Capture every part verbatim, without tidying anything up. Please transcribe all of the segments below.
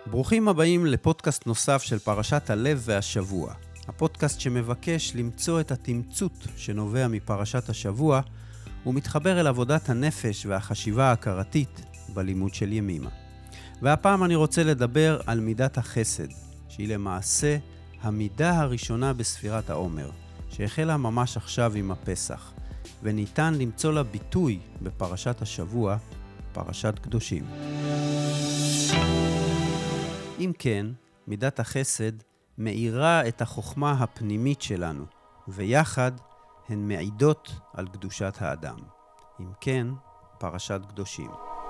ברוכים הבאים לפודקאסט נוסף של פרשת הלב והשבוע. הפודקאסט שמבקש למצוא את התמצות שנובע מפרשת השבוע ומתחבר אל עבודת הנפש והחשיבה ההכרתית בלימוד של ימימה. והפעם אני רוצה לדבר על מידת החסד, שהיא למעשה המידה הראשונה בספירת העומר, שהחלה ממש עכשיו עם הפסח, וניתן למצוא לה ביטוי בפרשת השבוע, פרשת קדושים. אם כן, מידת החסד מאירה את החוכמה הפנימית שלנו, ויחד הן מעידות על קדושת האדם. אם כן, פרשת קדושים.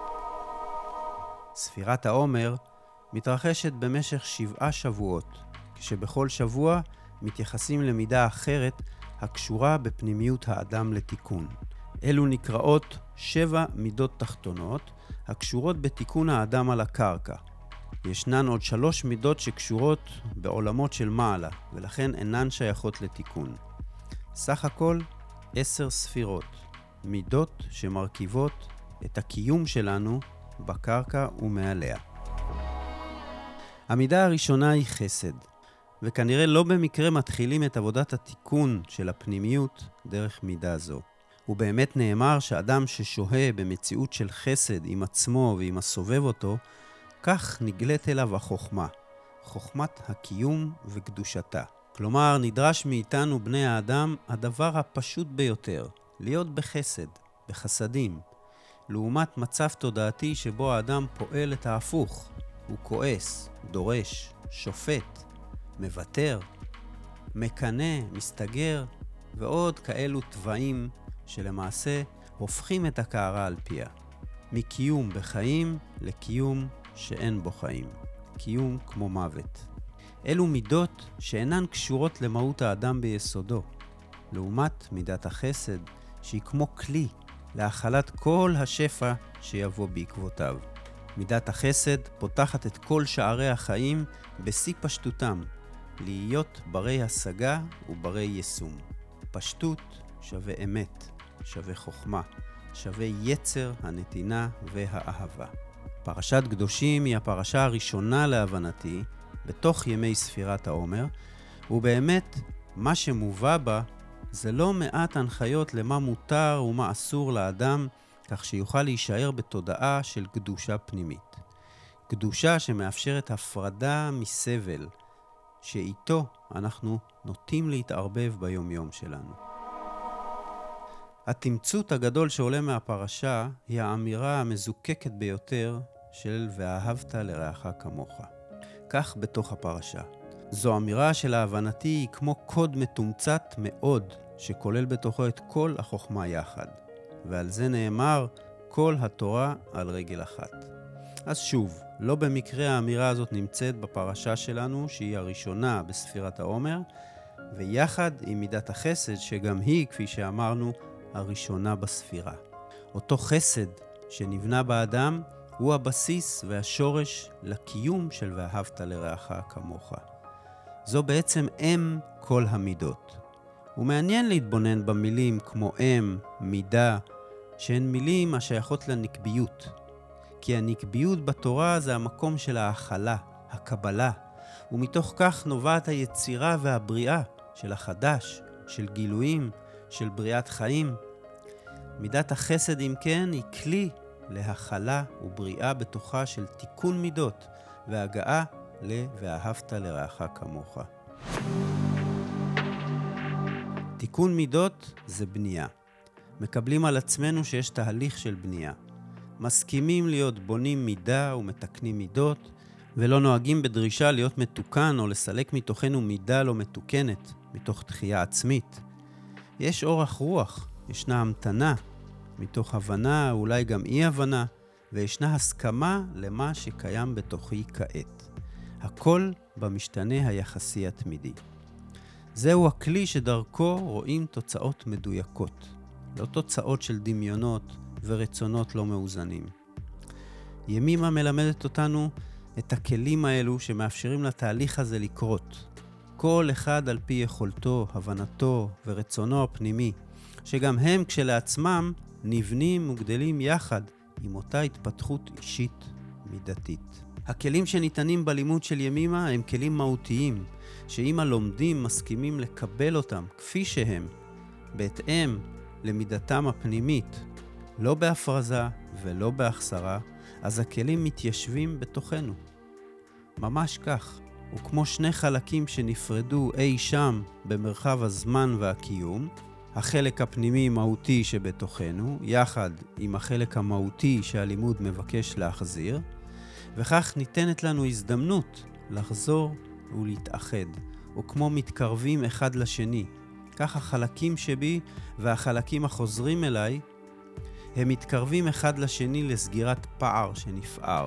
ספירת העומר מתרחשת במשך שבעה שבועות, כשבכל שבוע מתייחסים למידה אחרת הקשורה בפנימיות האדם לתיקון. אלו נקראות שבע מידות תחתונות הקשורות בתיקון האדם על הקרקע. ישנן עוד שלוש מידות שקשורות בעולמות של מעלה, ולכן אינן שייכות לתיקון. סך הכל עשר ספירות, מידות שמרכיבות את הקיום שלנו בקרקע ומעליה. המידה הראשונה היא חסד, וכנראה לא במקרה מתחילים את עבודת התיקון של הפנימיות דרך מידה זו. ובאמת נאמר שאדם ששוהה במציאות של חסד עם עצמו ועם הסובב אותו, כך נגלית אליו החוכמה, חוכמת הקיום וקדושתה. כלומר, נדרש מאיתנו בני האדם הדבר הפשוט ביותר, להיות בחסד, בחסדים, לעומת מצב תודעתי שבו האדם פועל את ההפוך. הוא כועס, דורש, שופט, מוותר, מקנה, מסתגר, ועוד כאלו טבעים שלמעשה הופכים את הקערה על פיה. מקיום בחיים לקיום שאין בו חיים. קיום כמו מוות. אלו מידות שאינן קשורות למהות האדם ביסודו, לעומת מידת החסד שהיא כמו כלי להאכלת כל השפע שיבוא בעקבותיו. מידת החסד פותחת את כל שערי החיים בשיא פשטותם, להיות ברי השגה וברי יישום. פשטות שווה אמת, שווה חוכמה, שווה יצר הנתינה והאהבה. פרשת קדושים היא הפרשה הראשונה להבנתי בתוך ימי ספירת העומר, ובאמת מה שמובא בה זה לא מעט הנחיות למה מותר ומה אסור לאדם, כך שיוכל להישאר בתודעה של קדושה פנימית. קדושה שמאפשרת הפרדה מסבל, שאיתו אנחנו נוטים להתערבב ביום יום שלנו. התמצות הגדול שעולה מהפרשה היא האמירה המזוקקת ביותר של ואהבת לרעך כמוך. כך בתוך הפרשה. זו אמירה שלהבנתי היא כמו קוד מתומצת מאוד, שכולל בתוכו את כל החוכמה יחד. ועל זה נאמר כל התורה על רגל אחת. אז שוב, לא במקרה האמירה הזאת נמצאת בפרשה שלנו, שהיא הראשונה בספירת העומר, ויחד עם מידת החסד, שגם היא, כפי שאמרנו, הראשונה בספירה. אותו חסד שנבנה באדם הוא הבסיס והשורש לקיום של ואהבת לרעך כמוך. זו בעצם אם כל המידות. ומעניין להתבונן במילים כמו אם, מידה, שהן מילים השייכות לנקביות. כי הנקביות בתורה זה המקום של האכלה, הקבלה, ומתוך כך נובעת היצירה והבריאה של החדש, של גילויים, של בריאת חיים. מידת החסד אם כן היא כלי להכלה ובריאה בתוכה של תיקון מידות והגעה ל"ואהבת לרעך כמוך". תיקון מידות זה בנייה. מקבלים על עצמנו שיש תהליך של בנייה. מסכימים להיות בונים מידה ומתקנים מידות, ולא נוהגים בדרישה להיות מתוקן או לסלק מתוכנו מידה לא מתוקנת, מתוך דחייה עצמית. יש אורך רוח, ישנה המתנה, מתוך הבנה, אולי גם אי הבנה, וישנה הסכמה למה שקיים בתוכי כעת. הכל במשתנה היחסי התמידי. זהו הכלי שדרכו רואים תוצאות מדויקות, לא תוצאות של דמיונות ורצונות לא מאוזנים. ימימה מלמדת אותנו את הכלים האלו שמאפשרים לתהליך הזה לקרות. כל אחד על פי יכולתו, הבנתו ורצונו הפנימי, שגם הם כשלעצמם נבנים וגדלים יחד עם אותה התפתחות אישית מידתית. הכלים שניתנים בלימוד של ימימה הם כלים מהותיים, שאם הלומדים מסכימים לקבל אותם כפי שהם, בהתאם למידתם הפנימית, לא בהפרזה ולא בהחסרה, אז הכלים מתיישבים בתוכנו. ממש כך, וכמו שני חלקים שנפרדו אי שם במרחב הזמן והקיום, החלק הפנימי מהותי שבתוכנו, יחד עם החלק המהותי שהלימוד מבקש להחזיר, וכך ניתנת לנו הזדמנות לחזור ולהתאחד, וכמו מתקרבים אחד לשני, כך החלקים שבי והחלקים החוזרים אליי, הם מתקרבים אחד לשני לסגירת פער שנפער,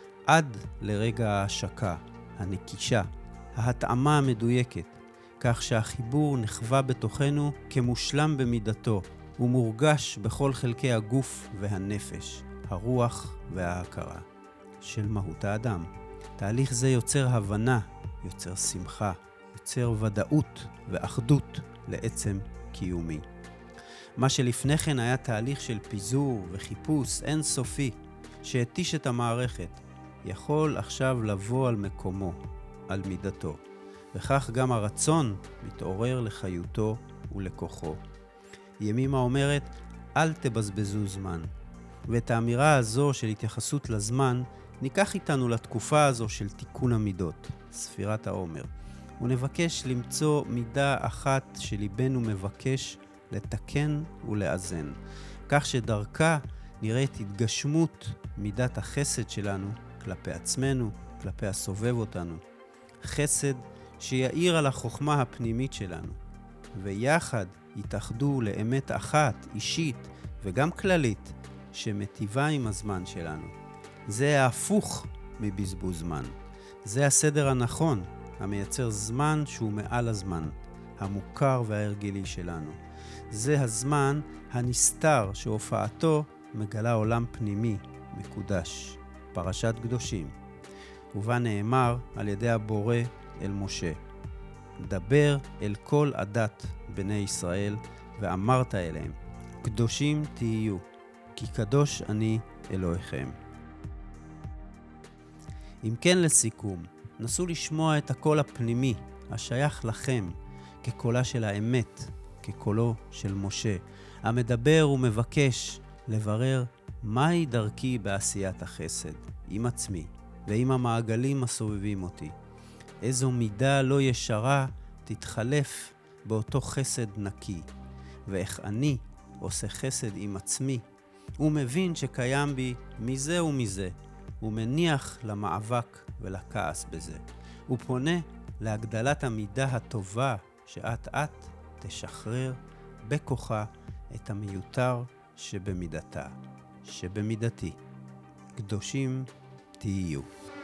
עד לרגע ההשקה, הנקישה, ההתאמה המדויקת, כך שהחיבור נחווה בתוכנו כמושלם במידתו, ומורגש בכל חלקי הגוף והנפש, הרוח וההכרה של מהות האדם. תהליך זה יוצר הבנה, יוצר שמחה, יוצר ודאות ואחדות לעצם קיומי. מה שלפני כן היה תהליך של פיזור וחיפוש אינסופי שהתיש את המערכת, יכול עכשיו לבוא על מקומו, על מידתו, וכך גם הרצון מתעורר לחיותו ולכוחו. ימימה אומרת, אל תבזבזו זמן. ואת האמירה הזו של התייחסות לזמן, ניקח איתנו לתקופה הזו של תיקון המידות, ספירת העומר, ונבקש למצוא מידה אחת שליבנו מבקש לתקן ולאזן, כך שדרכה נראית התגשמות מידת החסד שלנו כלפי עצמנו, כלפי הסובב אותנו. חסד שיעיר על החוכמה הפנימית שלנו, ויחד יתאחדו לאמת אחת, אישית וגם כללית, שמטיבה עם הזמן שלנו. זה ההפוך מבזבוז זמן. זה הסדר הנכון, המייצר זמן שהוא מעל הזמן, המוכר וההרגילי שלנו. זה הזמן הנסתר שהופעתו מגלה עולם פנימי, מקודש, פרשת קדושים. ובה נאמר על ידי הבורא אל משה, דבר אל כל עדת בני ישראל ואמרת אליהם, קדושים תהיו, כי קדוש אני אלוהיכם. אם כן, לסיכום, נסו לשמוע את הקול הפנימי השייך לכם כקולה של האמת, כקולו של משה, המדבר ומבקש לברר מהי דרכי בעשיית החסד עם עצמי ועם המעגלים הסובבים אותי. איזו מידה לא ישרה תתחלף באותו חסד נקי, ואיך אני עושה חסד עם עצמי, ומבין שקיים בי מזה ומזה, ומניח למאבק ולכעס בזה, ופונה להגדלת המידה הטובה שאת את תשחרר בכוחה את המיותר שבמידתה, שבמידתי. קדושים תהיו.